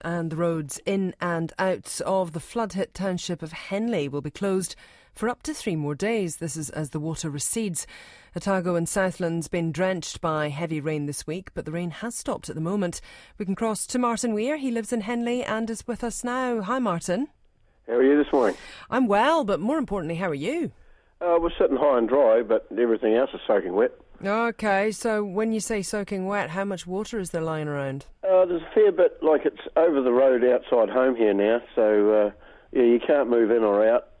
and the roads in and out of the flood-hit township of Henley will be closed for up to 3 more days. This is as the water recedes. Otago and Southland's been drenched by heavy rain this week, but the rain has stopped at the moment. We can cross to Martin Weir. He lives in Henley and is with us now. Hi, Martin. How are you this morning? I'm well, but more importantly, how are you? We're sitting high and dry, but everything else is soaking wet. OK, so when you say soaking wet, how much water is there lying around? There's a fair bit, like it's over the road outside home here now, so you can't move in or out.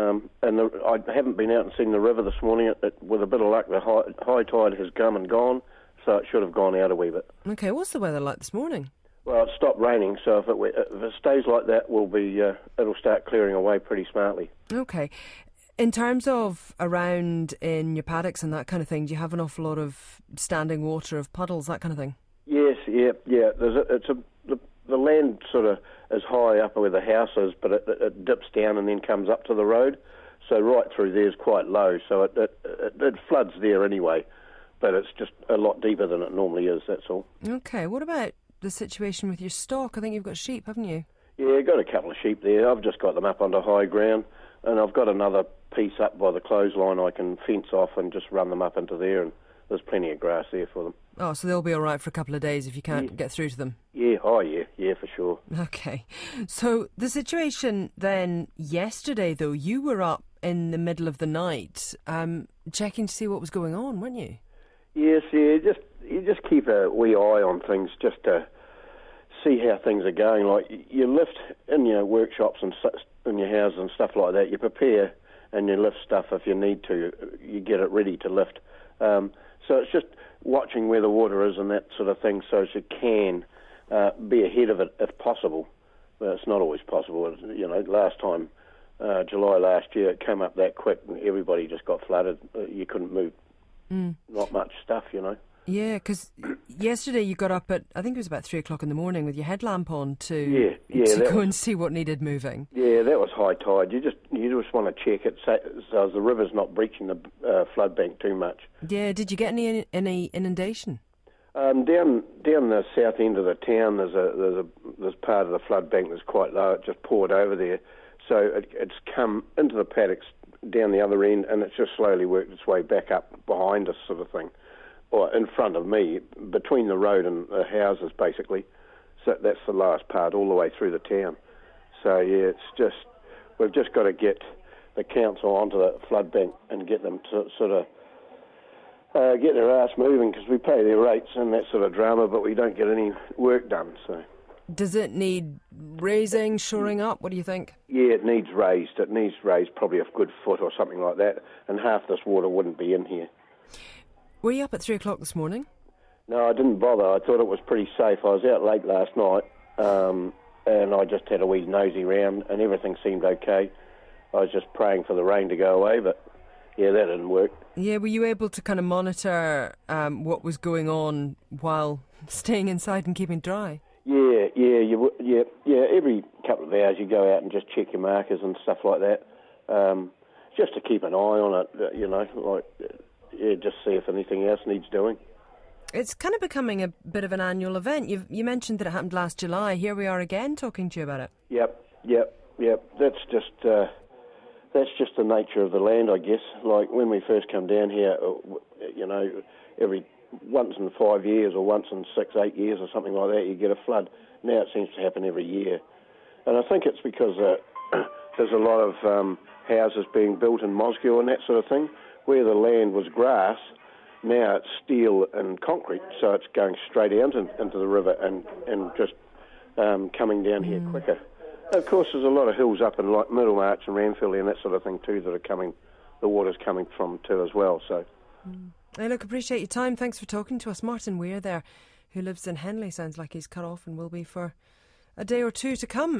I haven't been out and seen the river this morning. With a bit of luck, the high tide has come and gone, so it should have gone out a wee bit. OK, what's the weather like this morning? Well, it stopped raining, so if it stays like that, it'll start clearing away pretty smartly. OK. In terms of around in your paddocks and that kind of thing, do you have an awful lot of standing water, of puddles, that kind of thing? Yes, yeah. The land sort of is high up where the house is, but it dips down and then comes up to the road. So right through there is quite low, so it floods there anyway, but it's just a lot deeper than it normally is, that's all. OK, what about the situation with your stock? I think you've got sheep, haven't you? Yeah, I've got a couple of sheep there. I've just got them up onto high ground, and I've got another piece up by the clothesline I can fence off and just run them up into there, and there's plenty of grass there for them. Oh, so they'll be all right for a couple of days if you can't get through to them? Yeah, yeah, for sure. OK. So the situation then yesterday, though, you were up in the middle of the night checking to see what was going on, weren't you? Yes, yeah, you just keep a wee eye on things just to see how things are going. Like, you lift in your workshops and in your houses and stuff like that, you prepare and you lift stuff if you need to. You get it ready to lift. So it's just watching where the water is and that sort of thing, so as you can be ahead of it if possible. But it's not always possible. Last time, July last year, it came up that quick and everybody just got flooded. You couldn't move. Not much stuff, Yeah, because yesterday you got up at, I think it was about 3 o'clock in the morning with your headlamp on to go and see what needed moving. Yeah, that was high tide. You just want to check it so the river's not breaching the flood bank too much. Yeah, did you get any inundation? Down the south end of the town, there's part of the flood bank that's quite low. It just poured over there, so it's come into the paddocks down the other end, and it's just slowly worked its way back up behind us, sort of thing. Or in front of me, between the road and the houses, basically. So that's the last part, all the way through the town. So, yeah, we've just got to get the council onto the flood bank and get them to sort of get their ass moving, because we pay their rates and that sort of drama, but we don't get any work done, so... Does it need raising, shoring up? What do you think? Yeah, it needs raised. It needs raised probably a good foot or something like that, and half this water wouldn't be in here. Were you up at 3 o'clock this morning? No, I didn't bother. I thought it was pretty safe. I was out late last night, and I just had a wee nosy round, and everything seemed okay. I was just praying for the rain to go away, but yeah, that didn't work. Yeah, were you able to kind of monitor what was going on while staying inside and keeping dry? Yeah. Every couple of hours you go out and just check your markers and stuff like that, just to keep an eye on it, just see if anything else needs doing. It's kind of becoming a bit of an annual event. You mentioned that it happened last July. Here we are again talking to you about it. Yep. That's just the nature of the land, I guess. Like when we first come down here, every once in 5 years or once in 6-8 years or something like that, you get a flood. Now it seems to happen every year. And I think it's because there's a lot of houses being built in Mosgiel and that sort of thing. Where the land was grass, now it's steel and concrete, so it's going straight out into the river and just coming down here quicker. And of course, there's a lot of hills up in like Middlemarch and Ranfurly and that sort of thing too that are coming, the water's coming from too as well. So. Hey, look, appreciate your time. Thanks for talking to us. Martin Weir there, who lives in Henley, sounds like he's cut off and will be for a day or two to come.